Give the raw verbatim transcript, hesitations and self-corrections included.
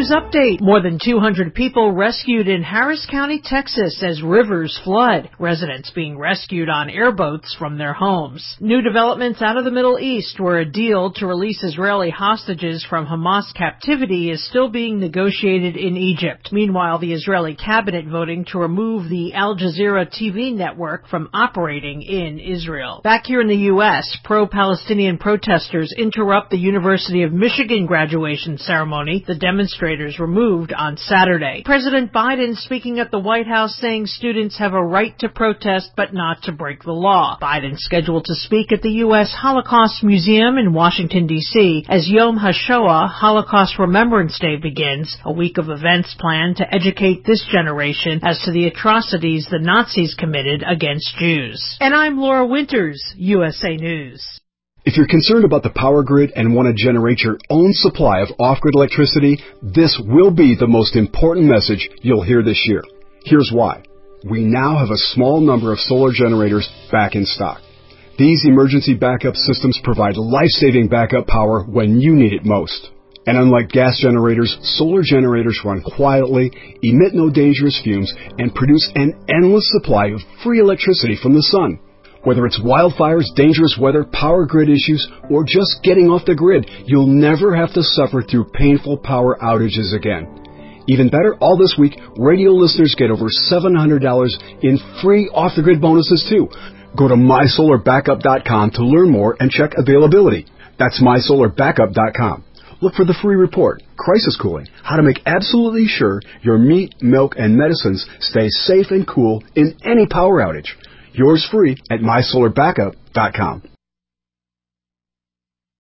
News update. More than two hundred people rescued in Harris County, Texas as rivers flood. Residents being rescued on airboats from their homes. New developments out of the Middle East, where a deal to release Israeli hostages from Hamas captivity is still being negotiated in Egypt. Meanwhile, the Israeli cabinet voting to remove the Al Jazeera T V network from operating in Israel. Back here in the U S, pro-Palestinian protesters interrupt the University of Michigan graduation ceremony the demonstrators removed on Saturday. President Biden speaking at the White House saying students have a right to protest but not to break the law. Biden scheduled to speak at the U S Holocaust Museum in Washington, D C as Yom HaShoah, Holocaust Remembrance Day, begins, a week of events planned to educate this generation as to the atrocities the Nazis committed against Jews. And I'm Laura Winters, U S A News. If you're concerned about the power grid and want to generate your own supply of off-grid electricity, this will be the most important message you'll hear this year. Here's why. We now have a small number of solar generators back in stock. These emergency backup systems provide life-saving backup power when you need it most. And unlike gas generators, solar generators run quietly, emit no dangerous fumes, and produce an endless supply of free electricity from the sun. Whether it's wildfires, dangerous weather, power grid issues, or just getting off the grid, you'll never have to suffer through painful power outages again. Even better, all this week, radio listeners get over seven hundred dollars in free off-the-grid bonuses too. Go to my solar backup dot com to learn more and check availability. That's my solar backup dot com. Look for the free report, Crisis Cooling, how to make absolutely sure your meat, milk, and medicines stay safe and cool in any power outage. Yours free at my solar backup dot com.